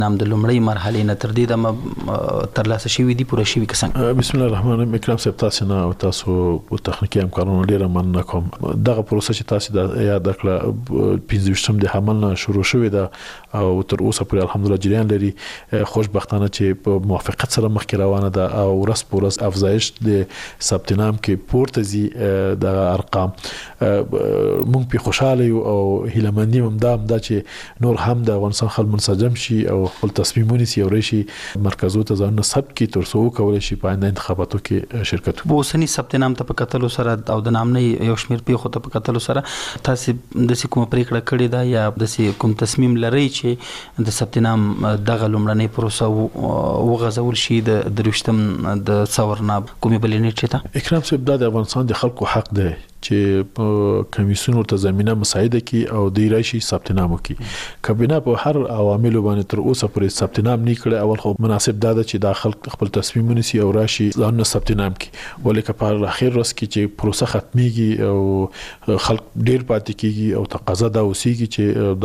نام د لومړی مرحله نه تر دې د ترلاسه شوی دی پوره شوی کسان. بسم الله الرحمن الرحیم. اکرام صاحب تاسو نه او تاسو په تخنیکی همکارانو ډیره مننه کوم. دغه پروسه چې تاسو د یاد کړه 15 د حمل نه شروع شوې ده او تر اوسه پورې الحمدلله جریان لري. خوشبختانه چې په موافقت سره مخکې روانه ده او ورځ په ورځ افزایش د ثبت نام کې پورته زی د ارقام. مونږ په خوشاله یو او هیلمندي هم دا چې نور هم د افغانستان خلک منسجم شي او خپل تصمیمونه سي او رشي مرکزو ته ځان سب کې تر څو کولای شي په آینده انتخاباتو کې شرکت وکړي. اوسنی ثبت نام ته په کتلو سره او د نام نه یو شمیر پیښو ته په کتلو سره تاسو د کوم پریکړه کړې ده یا د کوم تصمیم لري چې د ثبت نام دغه لومړنۍ پروسه وغځول شي د دروشتم د څورنا کومې بلنې چته؟ اکرام صاحب د افغانستان د خلکو حق دی چې کمیسیون ورته زمينه مساعده کی او د راشي ثبت نام وکي. کابینه په هر عواملو باندې تر اوسه پورې ثبت نام نه کړي. اول خو مناسب ده چې د خلک خپل تصمیمونه سي او راشي ځان ثبت نام کی، ولیکه په اخر ورځ کې چې پروسه ختميږي او خلک ډیر پاتې کیږي او تقاضا دا اوسېږي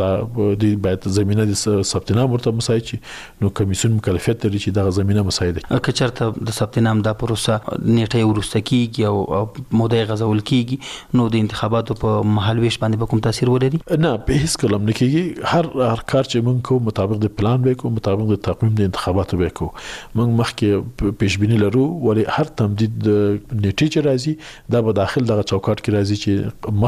چې د باید زمينه د ثبت نام ورته مساعد شي، نو کمیسیون مکلفیت لري چې د زمينه مساعده که چرته د ثبت نام د پروسه نیټه ورسته کیږي او موده غزول کیږي نو د انتخاباتو په محل ویش باندې به کوم تاثیر ولري؟ نه، به هیڅ کلم نه کیږي. هر کار چې موږ کوو مطابق د پلان وکړو، مطابق د تقویم د انتخاباتو وکړو. موږ مخکې پیشبینی لرو ولی هر تمدید نیټه چې راځي دا به داخل دغه چوکاټ کې راځي چې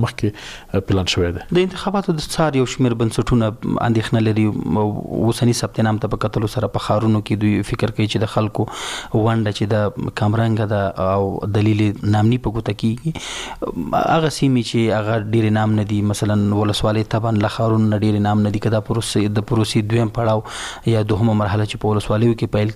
مخکې پلان شوی دی. د انتخاباتو د څار یو شمیر بنسټونه اندېښنه لري اوسنی ثبت نام ته په کتلو سره په خارونو کې دوی فکر کوي چې د خلکو ونډه چې د کمرنګ ده او دلیل نامني په ګوته کیږي. هغه سیمې چې هغه ډیر نام نه دي، مثلا ولسوالۍ تبان لخرون نه ډیر نام نه دي، کدا پروسې دویم پړاو یا دوهمه مرحله چې په ولسوالیو کې پیل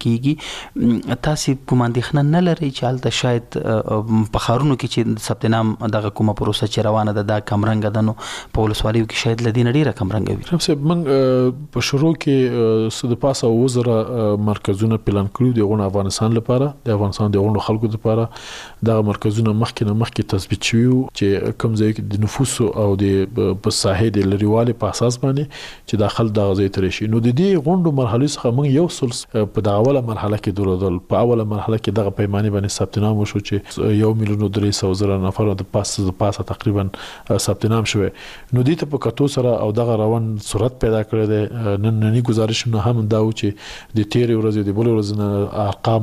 کیږي. تاسو کوم اندېښنه نه لرئ چې حالت شاید په خارونو کې چې ثبت نام دغه کومه پروسه چې روانه ده د کمرنګ ده نو په ولسوالیو کې شاید لدی نه ډیره کمرنګ وي؟ صاحب موږ په شروع کې د پاسه وزره مرکزونه پلان کړو د افغانستان لپاره، د افغانستان د خلکو لپاره. دا مرکزونه مخکې تثبیت شوی چې کوم ځای کې د نفوس او د په ساحه د لريواله په اساس باندې چې داخل د غزې تر شي. نو د دې غونډو مرحله څخه موږ یو سلس په د اوله مرحله کې درودل. په اوله مرحله کې دغه پیمانه باندې ثبت نام وشو چې 1,300,000 نفر د پاسه تقریبا ثبت نام شوه. نو دې ته په کتو سره او دغه روان صورت پیدا کړی دی. نننی گزارشونه هم دا و چې د تیر ورځې د بل ورځې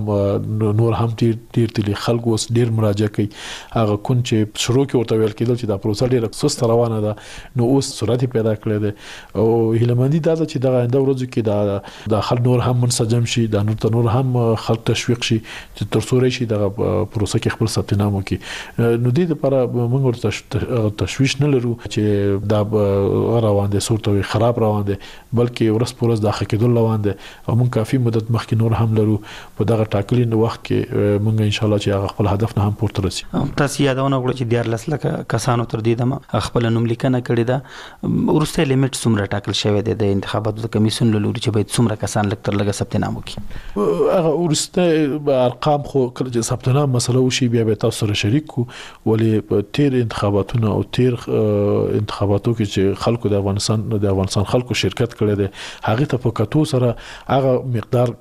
ارقام نور هم ډیر تل خلک اوس ډیر مراجعه کوي. هغه کون چې شروع کې ورته ویل کېدل چې دا پروسه ډیره سست روانه ده، نو اوس سرعت پیدا کړی دی او هیلمندي دا چې دا آینده ورځو کې دا خلک نور هم منسجم شي، دا نور هم خلک تشویق شي چې تر څو راشي دا پروسه کې خپل ثبت نام وکړي. نو دې لپاره موږ ورته تشویش نه لرو چې دا روان دي صورت خراب روان دي، بلکې ورس پورس د حقیقت روان دي او موږ کافي مدت مخکې نور هم لرو په دغه ټاکلي وخت کې موږ ان شاء الله چې خپل هدف نه هم پورته رسي. تاسو یادونه وکړه چې 14 لکه کسانو تر دې دمه خپل نوم لیکنه کړې ده. ورسته لیمټ څومره ټاکل شوی دی د انتخاباتو کمیسیون له لوري چې باید څومره کسان لکتر لګه ثبت نام وکړي؟ هغه ورسته ارقام خو کله چې ثبت نام مسله وشي بیا به تاسو سره شریک کو. ولی تیر انتخاباتونه او تیر انتخاباتو کې چې خلکو د افغانستان خلکو شرکت کړي دي هغه ته په کتو سره هغه مقدار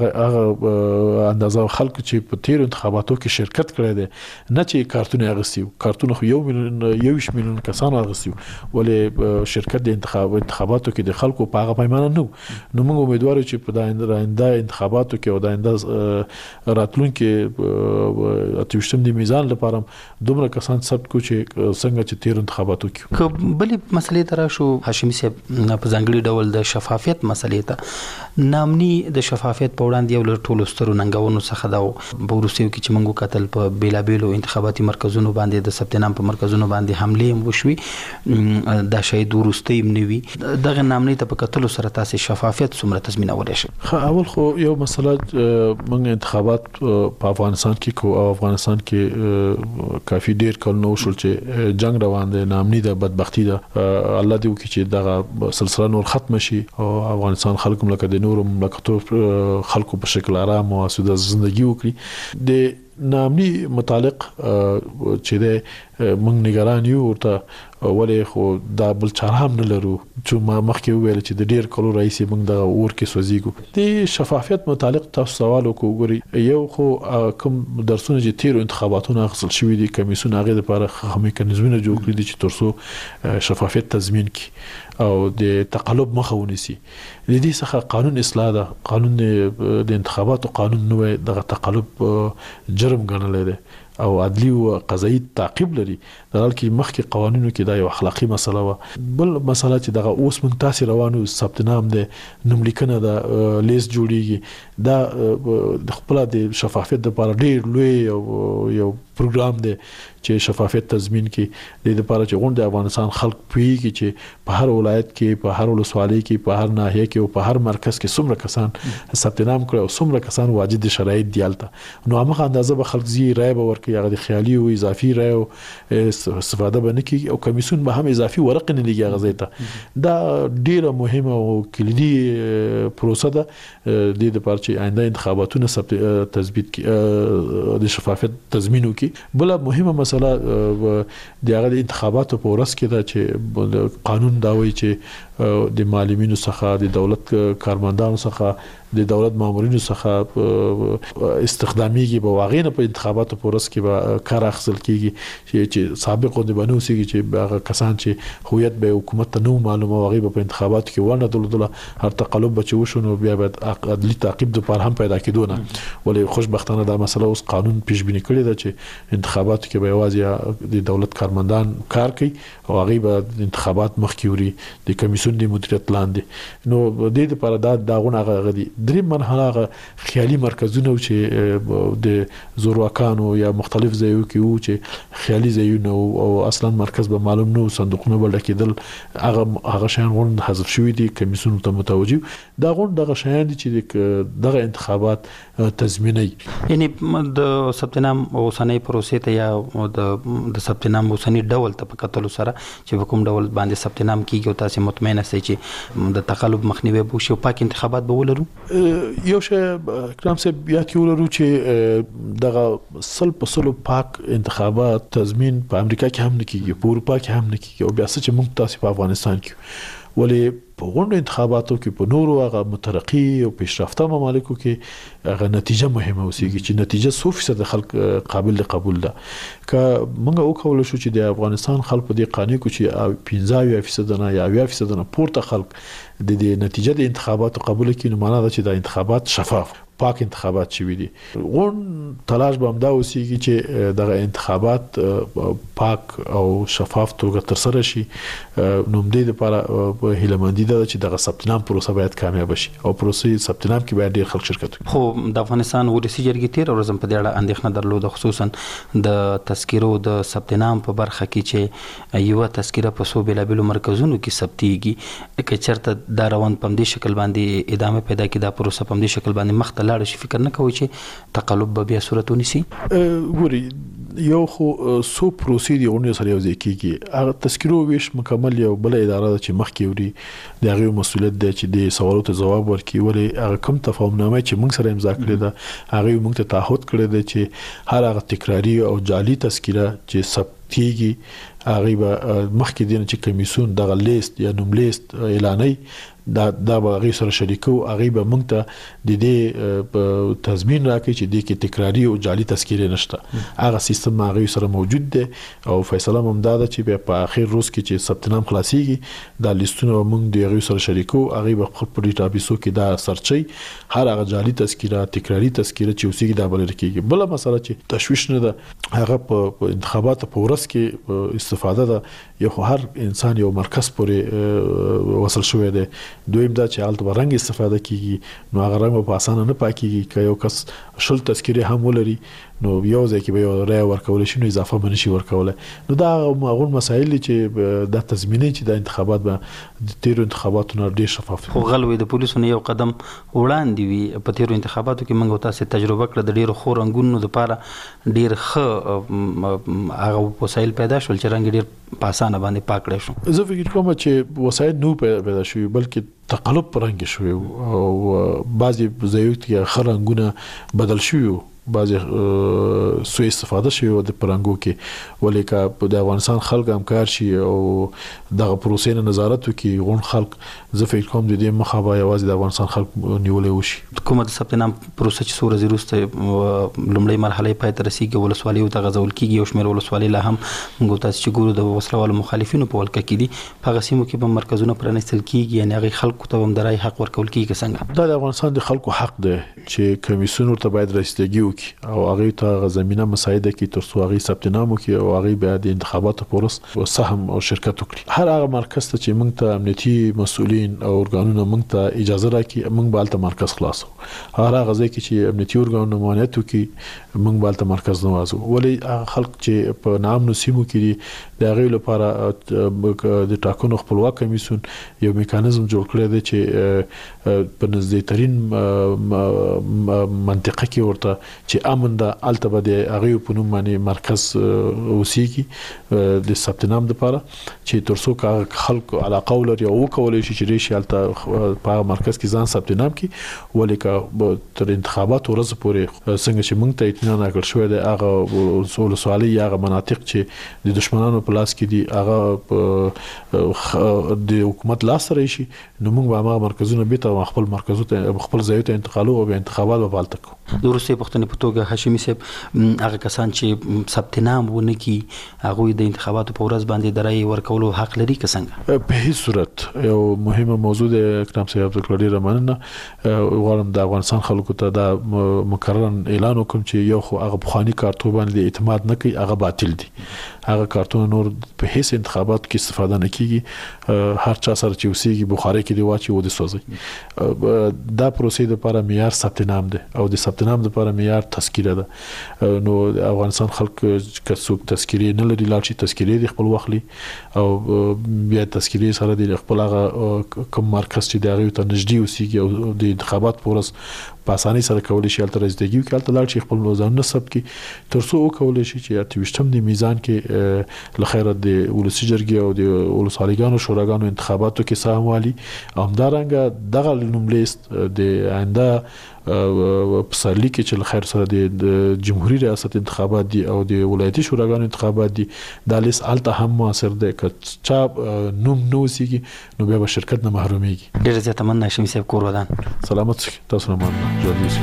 هغه اندازه خلکو چې په تیر انتخاباتو کې شرکت کړي دي نه چې کارتونه اغستیو. کارتونه خو 1,000,000 کسان اغستیو ولی شرکت د انتخاباتو کې د خلکو په هغه پیمانه نو موږ امیدوار یو چې په آینده انتخاباتو کې او د آینده راتلونکو اتوشتم د میزان لپاره دومره کسان ثبت کو چې څنګه چې تیر انتخاباتو کې. بلې مسلې تر شو هاشمي صاحب په ځانګړي ډول د شفافیت مسلې ته نامني د شفافیت په وړاندې یو ټولو سترو ننګونو څخه دا ورسېو کې چې موږ قتل په بیلابېلو انتخاباتي مرکزونو باندې د ثبت نام په مرکزونو باندې حمله هم وشوي. دا شاید ورسته هم نوي دغه نامني ته په کتلو سره تاسو شفافیت څومره تضمینولی شي؟ اول خو یو مسله موږ انتخابات په افغانستان کې کو او افغانستان کې کافي ډیر کال نو شول چې جنگ روان دی، نامني ده، بدبختی ده. الله دې وکړي چې دغه سلسله نور ختم شي او افغانستان خلک ملک د نور مملکتو خلکو په شکل آرام او سوده ژوندۍ وکړي. د نامني متعلق چې د موږ نگران یو ورته ولې خو دا بل چاره هم نه لرو چې ما مخکې ویل چې د ډیر کلو رئیس موږ د اور کې سوځيګو د شفافیت متعلق تاسو سوال وکړئ یو خو کوم درسونه چې تیر انتخاباتونه غسل شوې دي کمیسیون هغه لپاره میکانیزمونه جوړ کړی دي چې ترڅو شفافیت تضمین کړي او د تقلب مخه ونیسي د دې څخه قانون اصلاح ده قانون د انتخاباتو قانون نو دغه تقلب جرم ګڼل دی او عدلی او قضایي تعقیب لري د حالکې مخکې قوانینو کې دا یو اخلاقی مسله و بل مسله چې دغه اوس مونږ تاسو روانو ثبت نام د نوملیکنه د لیست جوړیږي دا د خپل د شفافیت لپاره ډیر لوی یو پروګرام دی چې شفافیت تضمین کړي د لپاره چې غونډه افغانستان خلک پیږي چې په هر ولایت کې په هر ولسوالۍ کې په هر ناحیه کې او په هر مرکز کې څومره کسان ثبت نام کړي او څومره کسان واجد شرایط دیالته نو هغه اندازه به خلک زی رائے به ورکړي هغه د خیالي او اضافي رائے استفاده به نه کوي او کمیسیون به هم اضافي ورق نه لګي هغه ځای دا ډیره مهمه او کلیدي پروسه ده د لپاره چې آینده انتخاباتونه تثبیت د شفافیت تضمین وکړي بل مهمه مسله د هغه انتخاباتو په ورځ کې دا چې قانون دا وایي چې د معلمینو څخه د دولت کارمندانو څخه د دولت مامورینو څخه استخداميږي په واغینه په انتخاباتو په ورځ کې به کار اخیستل کیږي چې سابق د بنوسيږي چې هغه کسان چې هویت به حکومت ته نو معلومه واغې په انتخاباتو کې ونه دله هر تقلب بچو شنو بیا به عدلي تعقیب د پر هم پیدا کیدونه ولې خوشبختانه دا مسله اوس قانون پیش بینی کړی دا چې انتخاباتو کې به یوازې د دولت کارمندان کار کوي او هغه به انتخابات مخکې وري د کمیسیون د مدیریت لاندې نو د دې لپاره دا غونه غدي درې مرحله خیالي مرکزونه چې د زورواکانو یا مختلف ځایو کې وو چې خیالي ځایونه او اصلا مرکز به معلوم نو صندوقونه بل کېدل هغه شان غون حذف شوی دي کمیسیون ته متوجه دا غون دغه شان دي چې دغه انتخابات تضمیني یعنی د ثبت نام اوسنۍ پروسې ته یا د ثبت نام اوسنۍ ډول ته په کتلو سره چې کوم ډول باندې ثبت نام کیږي او تاسو مطمئن اوسئ چې د تقلب مخنیوي به شي او پاک انتخابات به ولرو یو شی کرام صاحب بیا کې ولرو چې دغه سل پاک انتخابات تضمین په امریکا کې هم نه کیږي په اروپا کې هم نه کیږي او بیا څه چې موږ تاسو په افغانستان کې ولې په غونډو انتخاباتو کې په نورو هغه مترقي او پیشرفته ممالکو کې هغه نتیجه مهمه اوسېږي چې نتیجه 100% خلک قابل قبول ده که موږ وکول شو چې د افغانستان خلک په دې قانون کې چې 15% نه یا 20% نه پورته خلک د نتیجه د انتخاباتو قبول کړي نو معنی دا چې د انتخابات شفاف پاک انتخابات شوي دي غون تلاش به همدا اوسېږي چې دغه انتخابات پاک او شفاف توګه تر سره شي نو د لپاره په هیلمندي ده چې دغه ثبت نام پروسه باید کامیاب شي او پروسې ثبت نام کې باید ډیر خلک شرکت وکړي خو د افغانستان ولسی جرګې تیر ورځم په دې اړه اندېښنه درلوده خصوصا د تذکرو د ثبت نام په برخه کې چې یو تذکره په سو بلابلو مرکزونو کې ثبتيږي که چرته دا روان په دې شکل باندې ادامه پیدا کړي دا پروسه په دې شکل باندې مخ لاړ شي فکر نه کوي چې تقلب به بیا صورت ونیسي ګوري یو خو سو پروسې دی اونې سره یو ځای کیږي هغه تذکرو ویش مکمل یو بل اداره چې مخ کې وړي د هغه مسؤلیت دی چې د سوالو ته جواب ورکړي ولې هغه کوم تفاهمنامه چې موږ سره امضا کړې ده هغه موږ ته تعهد کړی دی چې هر هغه تکراری او جعلي تذکره چې ثبتيږي هغه به مخکې دینه چې کمیسیون دغه لیست یا نوم لیست اعلاني دا به هغه سره شریکو هغه به موږ ته د دې تضمین راکړي چې د کې تکراری او جعلي تذکره نشته هغه سیستم هغه سره موجود دی او فیصله هم دا ده چې په اخر روز کې چې ثبت نام خلاصيږي دا لیستونه موږ د هغه سره شریکو هغه به خپل ډیټابیسو کې دا سرچي هر هغه جعلي تذکره تکراری تذکره چې اوسېږي دا بل رکیږي بل مسله چې تشویش نه ده هغه په انتخاباتو په ورځ کې استفاده ده یو هر انسان یو مرکز پورې وصل شوی دی دویم دا چې حالت برنګ استفاده کیږي نو هغه رنګ په اسانه نه پاکيږي که یو کس شل تذکره هم ولري نو یو ځکه به یو رای ورکول شي نو اضافه بنشي ورکول نو دا هغه مسایل چې د تضمیني چې د انتخابات به د تیر انتخاباتو ډیر شفاف خو غلوې د پولیسو نه یو قدم وړاندې وي په تیر انتخاباتو کې موږ تاسو تجربه کړل د ډیر خو رنگونو لپاره ډیر ښه هغه وسایل پیدا شول چې رنگ ډیر په اسانه باندې پاکړې شو زه فکر کوم چې وسایل نو پیدا شوي بلکې تقلب پرنګ شوی او بعضي ځایو کې خرنګونه بدل شوی بعض سوء استفاده شوی د پرنګو کې ولې کا د افغانستان خلک همکار شي او دغه پروسې نه نظارت وکړي غون خلک زه فکر کوم د دې مخه به یوازې د افغانستان خلک نیولې وشي. کومه د ثبت نام پروسه چې څو ورځې وروسته لومړی مرحله پای ته رسیږي ولسوالۍ ته غځول کیږي او شمېر ولسوالۍ لا هم موږ تاسو چې ګورو د وسلوالو مخالفینو په ولکه کې دي په غسیمو کې به مرکزونه پرانیستل کیږي یعنی هغه خلکو ته هم د رای حق ورکول کیږي څنګه دا د افغانستان د خلکو حق دی چې کمیسیون ورته باید رسیدګي وکړي او هغه ته زمينه مساعده کړي ترڅو هغه ثبت نام وکړي او هغه بیا د انتخاباتو پورس سهم او شرکت وکړي. هر هغه مرکز ته چې موږ ته امنیتي مسؤلین او ارګانونه موږ ته اجازه راکړي موږ به الته مرکز خلاصو. هر هغه ځای کې چې امنیتي ارګانونه مانعت وکړي موږ به الته مرکز نوازو. ولې خلک چې په نام نسیمو کې د هغه لپاره د ټاکنو خپلواک کمیسیون یو میکانیزم جوړ کړی دی چې په نږدې ترين منطقه کې ورته چې امن د التبه د هغه په نوم باندې مرکز اوسېږي د ثبت نام لپاره چې ترڅو خلک علاقه ولري او کولای شي چې ریشي الته په مرکز کې ځان ثبت نام کړي ولې تر انتخابات ورځ پورې څنګه چې موږ ته اطمینان راکړ شوی دی هغه ولسوالۍ هغه مناطق چې د دشمنانو په لاس کې دي هغه د حکومت لاس راشي نو موږ به هغه مرکزونه به ته خپل مرکزو ته خپل ځای ته انتقالو او انتخابات به بالته کوو. د روسي پښتنې په توګه هاشمي صاحب هغه کسان چې ثبت نام ونه کی هغه د انتخاباتو په ورځ باندې د رای ورکولو حق لري که څنګه؟ په هیڅ صورت یو مهمه موضوع د اکرام صاحب عبدالقادر رمانه غواړم د افغانستان خلکو ته دا مکرر اعلان وکم چې یو خو هغه بخوانی کارتون باندې اعتماد نه کوي هغه باطل دي. هغه کارتون نور په هیڅ انتخابات کې استفاده نه کیږي. هر چا سره چې وسیږي بخاری کې دی واچي و د سوځي. دا پروسې لپاره معیار ثبت نام ده او د ثبت نام لپاره معیار تذکره ده. نو افغانستان خلک که څوک تذکره نه لري لاړ شي تذکره دی خپل وخلي او بیا تذکره سره د خپل هغه کوم مرکز چې دغه ته نږدې وسیږي او د انتخابات پورس په اسانۍ سره کولای شي الته رسیدګي وکړي الته لاړ شي خپل ځان نسب کې ترڅو وکولای شي چې اتويشتم د میزان کې لخيره د ولسی جرګې او د ولسوالیګانو شوراګانو انتخاباتو کې سهم والي همدارنګه دغه نوملیست د آینده پسرلی کې چې لخير سره د جمهوریت ریاست انتخابات دي او د ولایتي شوراګانو انتخابات دي دا لیست الته هم موثر ده که چا نوم نو سیږي نو بیا شرکت نه محروميږي. ډیر زیات مننه هاشمي صاحب کور ودان سلامت تاسو نه مننه جوړ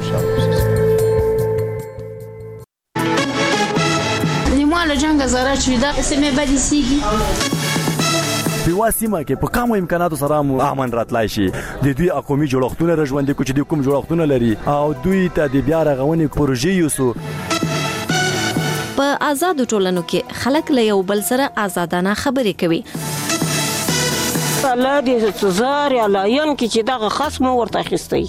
نیمه له جنگ زاره چې دا سمې بدی سیږي په واسمه کې په کومو امکاناتو سره امن راتلای شي د دوی اقومي جوړښتونه رژوندې کوچ د کوم جوړښتونه لري او دوی ته د بیا رغونې پروژې یوسو. په آزادو ټولنو کې خلک له یو بل سره آزادانه خبرې کوي. الله دې زار یا لاین کې چې دغه خصم ورته اخیستی